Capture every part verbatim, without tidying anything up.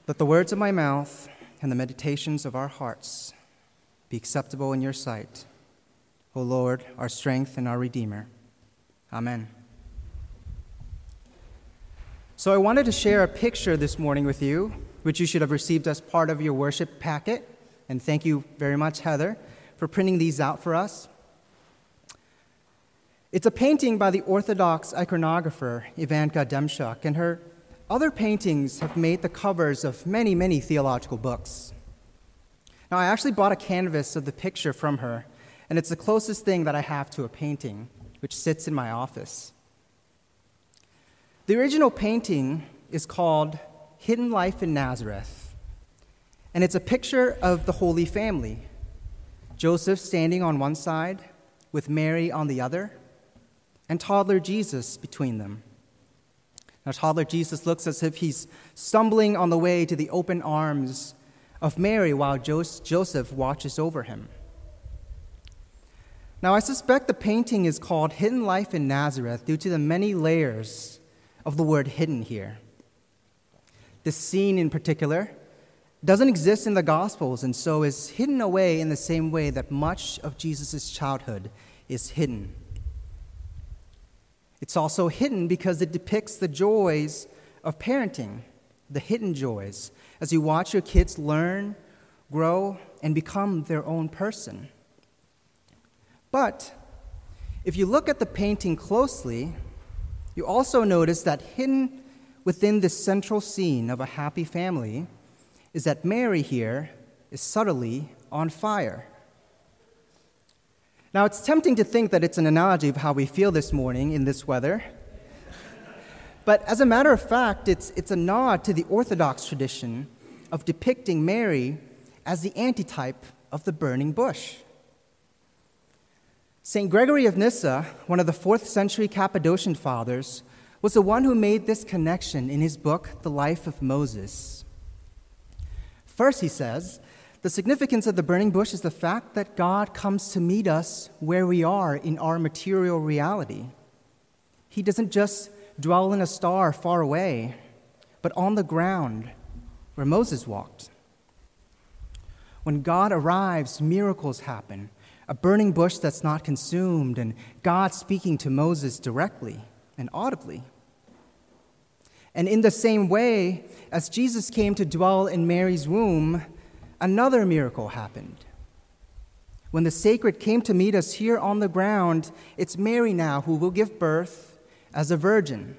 Let the words of my mouth and the meditations of our hearts be acceptable in your sight, O Lord, our strength and our Redeemer. Amen. So I wanted to share a picture this morning with you, which you should have received as part of your worship packet. And thank you very much, Heather, for printing these out for us. It's a painting by the Orthodox iconographer Ivanka Demchuk, and her other paintings have made the covers of many, many theological books. Now, I actually bought a canvas of the picture from her, and it's the closest thing that I have to a painting, which sits in my office. The original painting is called Hidden Life in Nazareth, and it's a picture of the Holy Family, Joseph standing on one side with Mary on the other, and toddler Jesus between them. Now, toddler Jesus looks as if he's stumbling on the way to the open arms of Mary while Joseph watches over him. Now, I suspect the painting is called Hidden Life in Nazareth due to the many layers of the word hidden here. This scene in particular doesn't exist in the Gospels and so is hidden away in the same way that much of Jesus' childhood is hidden. It's also hidden because it depicts the joys of parenting, the hidden joys, as you watch your kids learn, grow, and become their own person. But if you look at the painting closely, you also notice that hidden within this central scene of a happy family is that Mary here is subtly on fire. Now, it's tempting to think that it's an analogy of how we feel this morning in this weather. But as a matter of fact, it's, it's a nod to the Orthodox tradition of depicting Mary as the antitype of the burning bush. Saint Gregory of Nyssa, one of the fourth century Cappadocian fathers, was the one who made this connection in his book, The Life of Moses. First, he says, the significance of the burning bush is the fact that God comes to meet us where we are in our material reality. He doesn't just dwell in a star far away, but on the ground where Moses walked. When God arrives, miracles happen, a burning bush that's not consumed, and God speaking to Moses directly and audibly. And in the same way, as Jesus came to dwell in Mary's womb, another miracle happened. When the sacred came to meet us here on the ground, it's Mary now who will give birth as a virgin.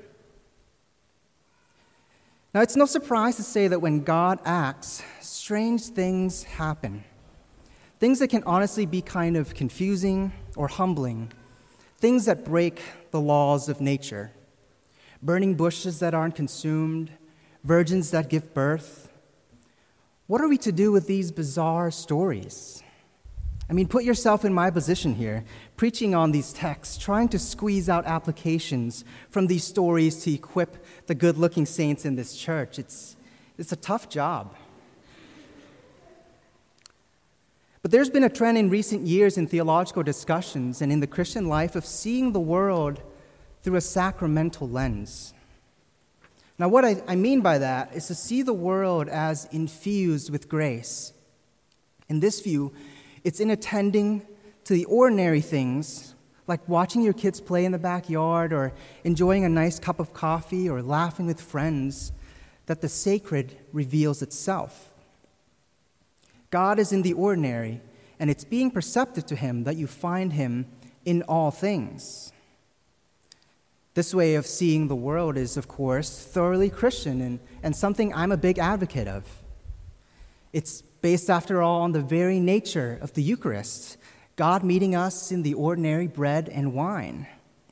Now, it's no surprise to say that when God acts, strange things happen. Things that can honestly be kind of confusing or humbling. Things that break the laws of nature. Burning bushes that aren't consumed, virgins that give birth. What are we to do with these bizarre stories? I mean, put yourself in my position here, preaching on these texts, trying to squeeze out applications from these stories to equip the good-looking saints in this church. It's, it's a tough job. But there's been a trend in recent years in theological discussions and in the Christian life of seeing the world through a sacramental lens. Now, what I, I mean by that is to see the world as infused with grace. In this view, it's in attending to the ordinary things, like watching your kids play in the backyard or enjoying a nice cup of coffee or laughing with friends, that the sacred reveals itself. God is in the ordinary, and it's being perceptive to him that you find him in all things. This way of seeing the world is, of course, thoroughly Christian and, and something I'm a big advocate of. It's based, after all, on the very nature of the Eucharist, God meeting us in the ordinary bread and wine.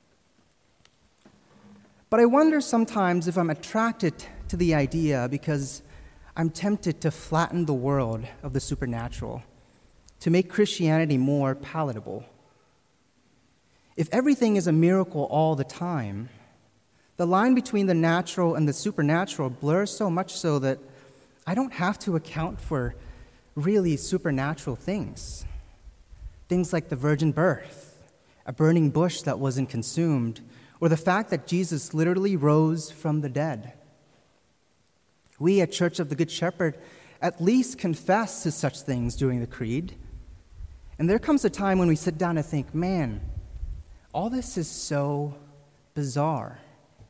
But I wonder sometimes if I'm attracted to the idea because I'm tempted to flatten the world of the supernatural, to make Christianity more palatable. If everything is a miracle all the time, the line between the natural and the supernatural blurs so much so that I don't have to account for really supernatural things. Things like the virgin birth, a burning bush that wasn't consumed, or the fact that Jesus literally rose from the dead. We at Church of the Good Shepherd at least confess to such things during the creed. And there comes a time when we sit down and think, man, all this is so bizarre.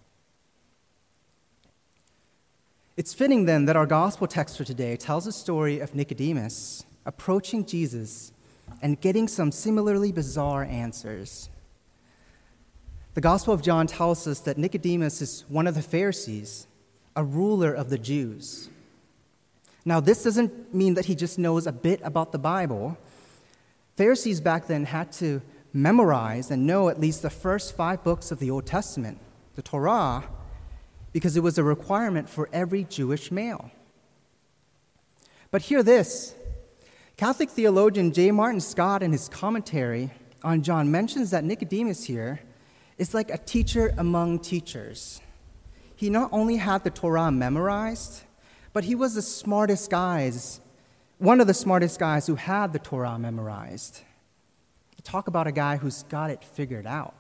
It's fitting then that our gospel text for today tells a story of Nicodemus approaching Jesus and getting some similarly bizarre answers. The Gospel of John tells us that Nicodemus is one of the Pharisees, a ruler of the Jews. Now, this doesn't mean that he just knows a bit about the Bible. Pharisees back then had to memorize and know at least the first five books of the Old Testament, the Torah, because it was a requirement for every Jewish male. But hear this. Catholic theologian J. Martin Scott, in his commentary on John, mentions that Nicodemus here is like a teacher among teachers. He not only had the Torah memorized, but he was the smartest guys, one of the smartest guys who had the Torah memorized. Talk about a guy who's got it figured out.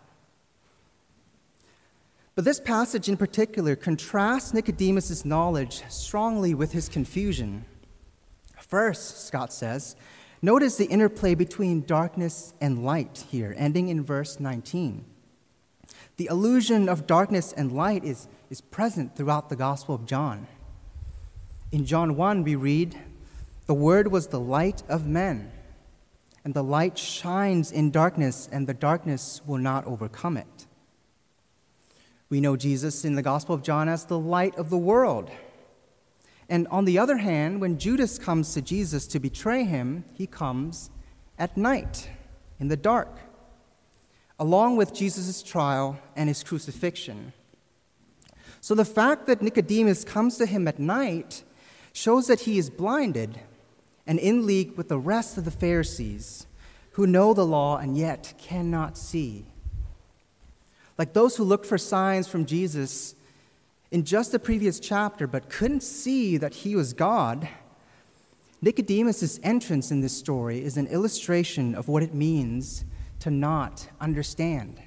But this passage in particular contrasts Nicodemus' knowledge strongly with his confusion. First, Scott says, notice the interplay between darkness and light here, ending in verse nineteen. The illusion of darkness and light is, is present throughout the Gospel of John. In John one, we read, "The Word was the light of men, and the light shines in darkness, and the darkness will not overcome it." We know Jesus in the Gospel of John as the light of the world. And on the other hand, when Judas comes to Jesus to betray him, he comes at night, in the dark, along with Jesus' trial and his crucifixion. So the fact that Nicodemus comes to him at night shows that he is blinded and in league with the rest of the Pharisees who know the law and yet cannot see. Like those who looked for signs from Jesus in just the previous chapter but couldn't see that he was God, Nicodemus' entrance in this story is an illustration of what it means to not understand.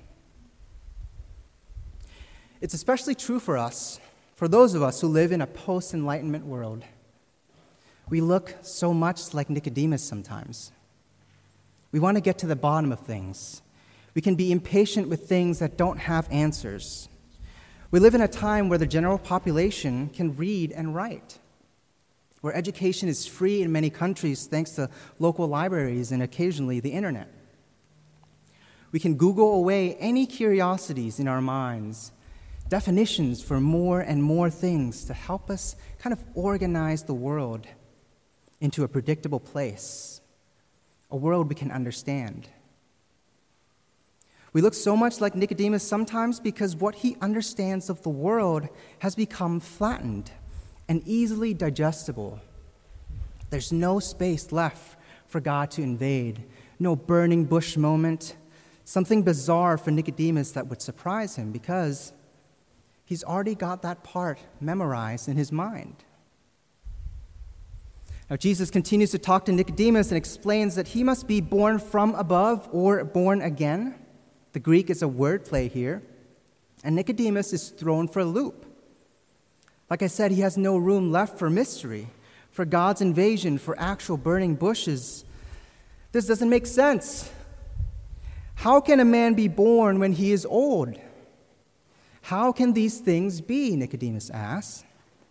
It's especially true for us, for those of us who live in a post-Enlightenment world. We look so much like Nicodemus sometimes. We want to get to the bottom of things. We can be impatient with things that don't have answers. We live in a time where the general population can read and write, where education is free in many countries thanks to local libraries and occasionally the internet. We can Google away any curiosities in our minds, definitions for more and more things to help us kind of organize the world into a predictable place, a world we can understand. We look so much like Nicodemus sometimes because what he understands of the world has become flattened and easily digestible. There's no space left for God to invade, no burning bush moment, something bizarre for Nicodemus that would surprise him because he's already got that part memorized in his mind. Now, Jesus continues to talk to Nicodemus and explains that he must be born from above or born again. The Greek is a wordplay here, and Nicodemus is thrown for a loop. Like I said, he has no room left for mystery, for God's invasion, for actual burning bushes. This doesn't make sense. How can a man be born when he is old? How can these things be? Nicodemus asks.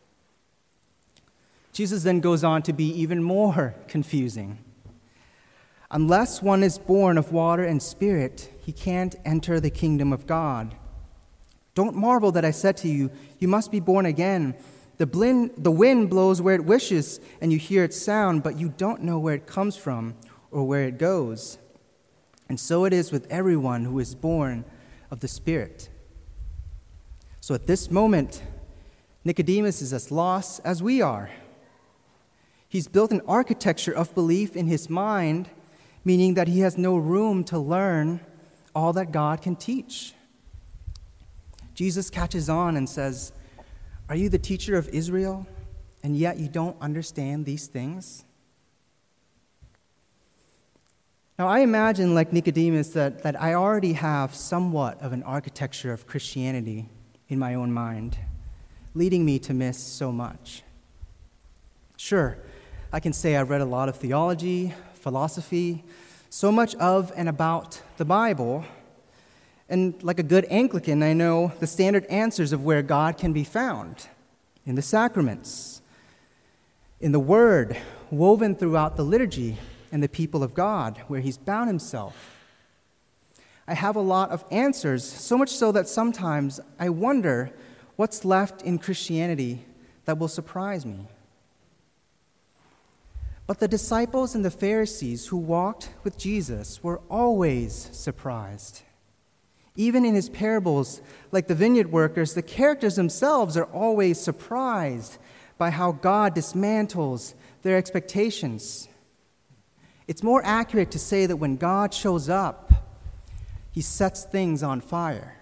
Jesus then goes on to be even more confusing. Unless one is born of water and spirit, he can't enter the kingdom of God. Don't marvel that I said to you, you must be born again. The, blind, the wind blows where it wishes, and you hear its sound, but you don't know where it comes from or where it goes. And so it is with everyone who is born of the Spirit. So at this moment, Nicodemus is as lost as we are. He's built an architecture of belief in his mind, meaning that he has no room to learn all that God can teach. Jesus catches on and says, "Are you the teacher of Israel, and yet you don't understand these things?" Now, I imagine, like Nicodemus, that, that I already have somewhat of an architecture of Christianity in my own mind, leading me to miss so much. Sure, I can say I've read a lot of theology, philosophy, so much of and about the Bible. And like a good Anglican, I know the standard answers of where God can be found in the sacraments, in the Word woven throughout the liturgy and the people of God, where He's bound Himself. I have a lot of answers, so much so that sometimes I wonder what's left in Christianity that will surprise me. But the disciples and the Pharisees who walked with Jesus were always surprised. Even in His parables, like the vineyard workers, the characters themselves are always surprised by how God dismantles their expectations. It's more accurate to say that when God shows up, He sets things on fire.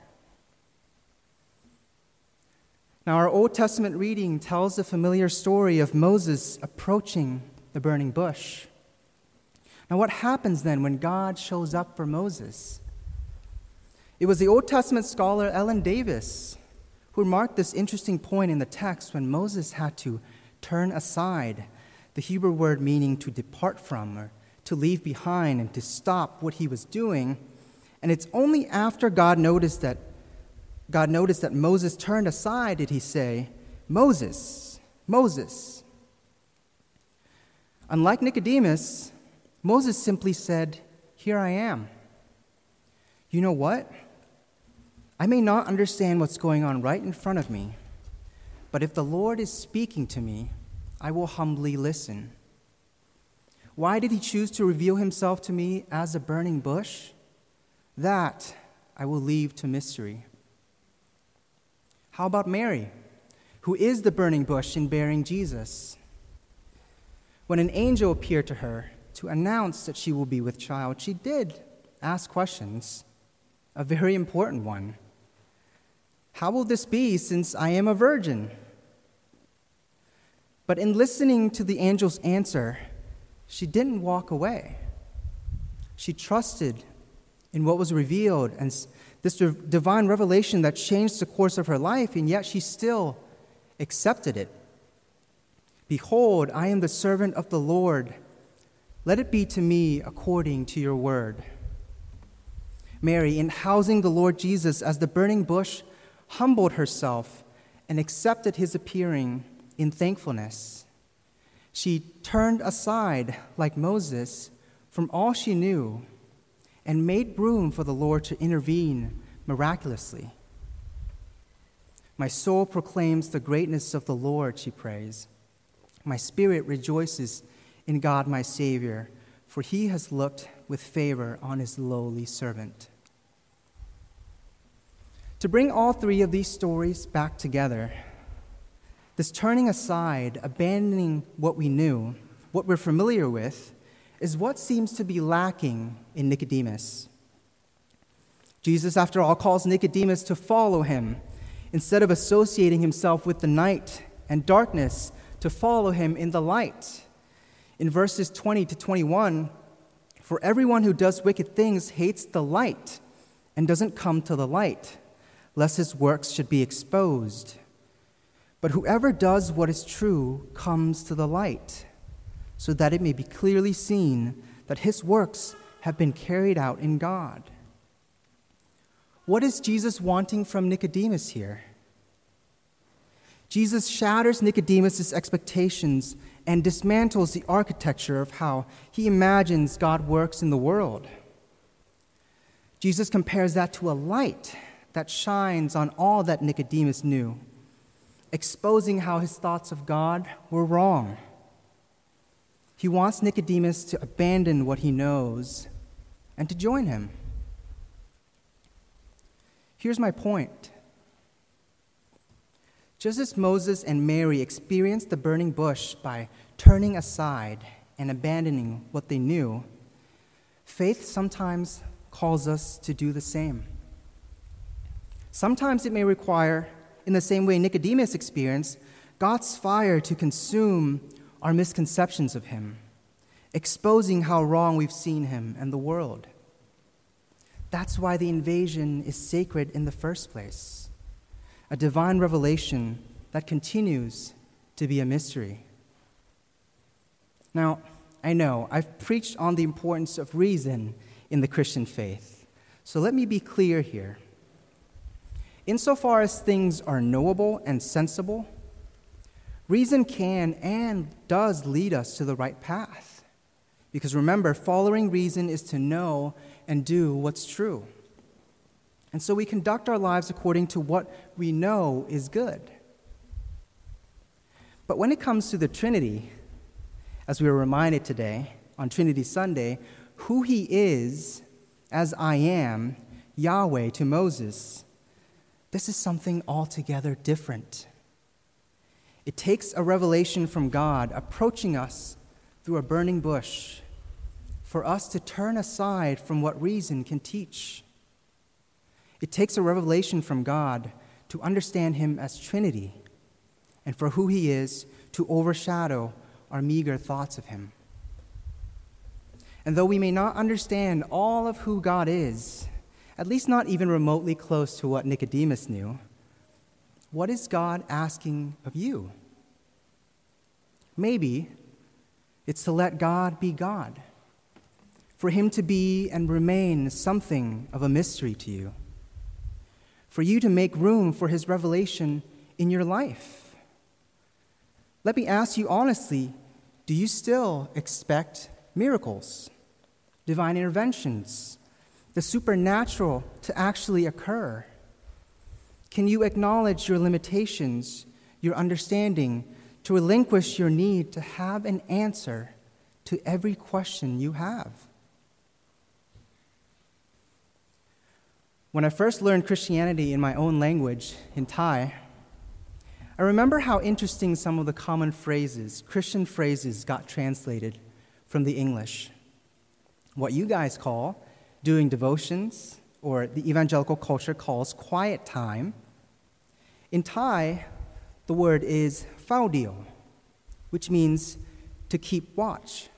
Now, our Old Testament reading tells the familiar story of Moses approaching the burning bush. Now, what happens then when God shows up for Moses? It was the Old Testament scholar Ellen Davis who remarked this interesting point in the text when Moses had to turn aside, the Hebrew word meaning to depart from or to leave behind and to stop what he was doing. And it's only after God noticed that God noticed that Moses turned aside did He say, "Moses, Moses." Unlike Nicodemus, Moses simply said, "Here I am." You know what? I may not understand what's going on right in front of me, but if the Lord is speaking to me, I will humbly listen. Why did He choose to reveal Himself to me as a burning bush? That I will leave to mystery. How about Mary, who is the burning bush in bearing Jesus? When an angel appeared to her to announce that she will be with child, she did ask questions, a very important one. How will this be since I am a virgin? But in listening to the angel's answer, she didn't walk away. She trusted in what was revealed and this divine revelation that changed the course of her life, and yet she still accepted it. "Behold, I am the servant of the Lord. Let it be to me according to your word." Mary, in housing the Lord Jesus as the burning bush, humbled herself and accepted His appearing in thankfulness. She turned aside, like Moses, from all she knew and made room for the Lord to intervene miraculously. "My soul proclaims the greatness of the Lord," she prays. "My spirit rejoices in God my Savior, for He has looked with favor on His lowly servant." To bring all three of these stories back together, this turning aside, abandoning what we knew, what we're familiar with, is what seems to be lacking in Nicodemus. Jesus, after all, calls Nicodemus to follow Him, instead of associating himself with the night and darkness, to follow Him in the light. In verses twenty to twenty-one, "For everyone who does wicked things hates the light and doesn't come to the light, lest his works should be exposed. But whoever does what is true comes to the light, so that it may be clearly seen that his works have been carried out in God." What is Jesus wanting from Nicodemus here? Jesus shatters Nicodemus' expectations and dismantles the architecture of how he imagines God works in the world. Jesus compares that to a light that shines on all that Nicodemus knew, exposing how his thoughts of God were wrong. He wants Nicodemus to abandon what he knows and to join him. Here's my point. Just as Moses and Mary experienced the burning bush by turning aside and abandoning what they knew, faith sometimes calls us to do the same. Sometimes it may require, in the same way Nicodemus experienced, God's fire to consume our misconceptions of Him, exposing how wrong we've seen Him and the world. That's why the invasion is sacred in the first place, a divine revelation that continues to be a mystery. Now, I know I've preached on the importance of reason in the Christian faith, so let me be clear here. Insofar as things are knowable and sensible, reason can and does lead us to the right path. Because remember, following reason is to know and do what's true. And so we conduct our lives according to what we know is good. But when it comes to the Trinity, as we were reminded today on Trinity Sunday, who he is as I am, Yahweh, to Moses, this is something altogether different. It takes a revelation from God approaching us through a burning bush for us to turn aside from what reason can teach. It takes a revelation from God to understand him as Trinity and for who he is to overshadow our meager thoughts of him. And though we may not understand all of who God is, at least not even remotely close to what Nicodemus knew, what is God asking of you? Maybe it's to let God be God, for him to be and remain something of a mystery to you, for you to make room for his revelation in your life. Let me ask you honestly, do you still expect miracles, divine interventions, the supernatural to actually occur? Can you acknowledge your limitations, your understanding, to relinquish your need to have an answer to every question you have? When I first learned Christianity in my own language, in Thai, I remember how interesting some of the common phrases, Christian phrases, got translated from the English. What you guys call doing devotions, or the evangelical culture calls quiet time, in Thai, the word is phao dio, which means to keep watch.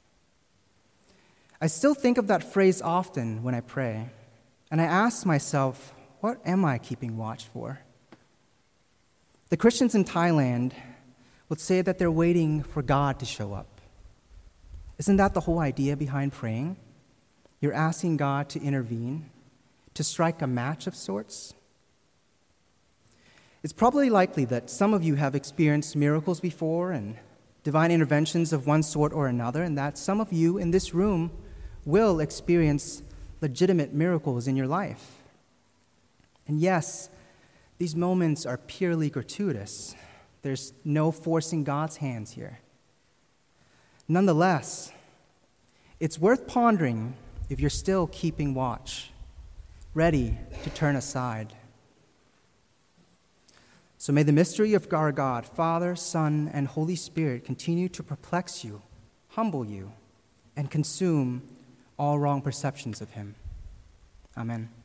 I still think of that phrase often when I pray, and I ask myself, what am I keeping watch for? The Christians in Thailand would say that they're waiting for God to show up. Isn't that the whole idea behind praying? You're asking God to intervene, to strike a match of sorts. It's probably likely that some of you have experienced miracles before and divine interventions of one sort or another, and that some of you in this room will experience legitimate miracles in your life. And yes, these moments are purely gratuitous. There's no forcing God's hands here. Nonetheless, it's worth pondering if you're still keeping watch, ready to turn aside. So may the mystery of our God, Father, Son, and Holy Spirit continue to perplex you, humble you, and consume all wrong perceptions of him. Amen.